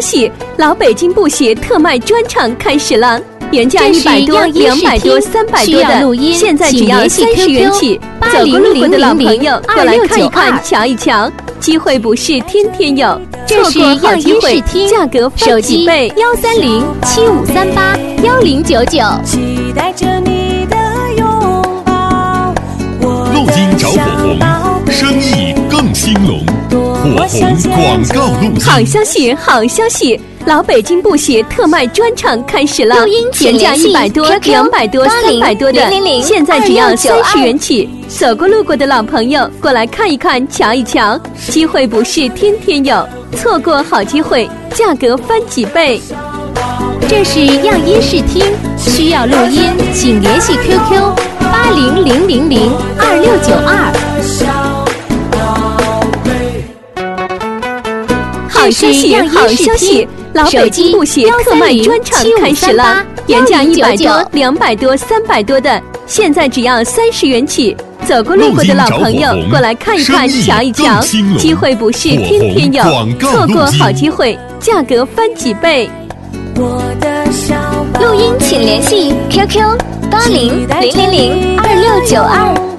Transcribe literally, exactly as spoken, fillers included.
息，老北京布鞋特卖专场开始了，原价一百多、两百多、三百多的，现在只要三十元起。走过路过的老朋友，过来看一看、瞧一瞧，机会不是天天有，错过好机会，价格翻几倍。 幺三零七五三八幺零九九。 期待着你的拥抱。 录音找火红，生意更兴隆。火红广告录音。 好消息，好消息！老北京布鞋特卖专场开始了，原价一百多、两百多、三百多的，现在只要三十元起。走过路过的老朋友，过来看一看、瞧一瞧，机会不是天天有，错过好机会，价格翻几倍。 这是样音视听，需要录音，请联系 Q Q 八零零零零二六九二。 好消息，好消息！老北京布鞋特卖专场开始了，原价一百多、两百多、三百多的，现在只要三十元起。走过路过的老朋友，过来看一看、瞧一瞧，机会不是天天有，错过好机会，价格翻几倍。 录音请联系 Q Q 八零零零零二六九二。